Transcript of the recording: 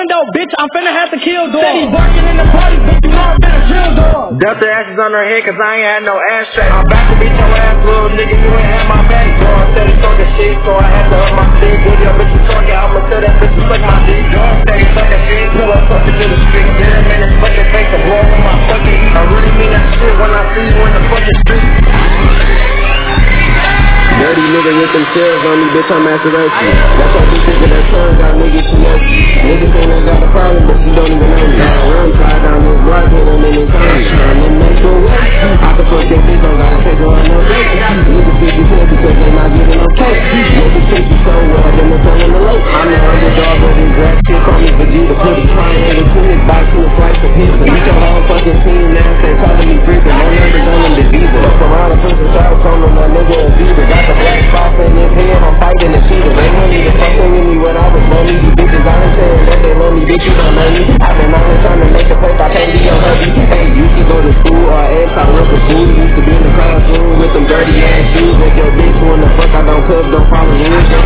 window, bitch, I'm finna have to kill dog. Said he barking in the party, bitch, you know I'm finna drill dog. Duck the ashes on her head cause I ain't had no ashtray. I'm back to beat your ass, little nigga, you ain't had my back. Dog said he talking shit, so I had to up my stick. With your bitch talking, I'ma tell that bitch to suck my dick. Dog said he talking shit, pull up fucking to the street. Get him in his fucking face and blow on my fucking heat. I really mean that shit when I see you in the fucking street. Dirty nigga with them shells on me, bitch, I'm Maserati. That's why bitch thinking that son got niggas too much. Niggas think I got a problem, but you don't even know me. I'm tied down this block, and I'm in this time. I'm in make sure what? I can fuck that bitch, don't gotta take her on no date. Niggas think you said because they not getting no cake. Niggas think you so well, then they're telling the low. I'm the underdog, but this rap shit call me Vegeta. Put a triangle to his box to a slice of pizza. Beat your whole fucking team now, stay calling me freaking. No numbers on them, the diva. Fuck around and push the shots on them, that nigga a diva. Got the black spots in his head, I'm fighting the cheetah. They want me to fucking with me when I was lonely. These bitches out here saying that they love me, bitch, you don't know me. I've been out here trying to make a place, I can't be your hubby. Hey, you should go to school or ass out real for school. Used to be in the classroom with them dirty ass shoes. If your bitch wanna fuck, I don't cuz, don't follow rules.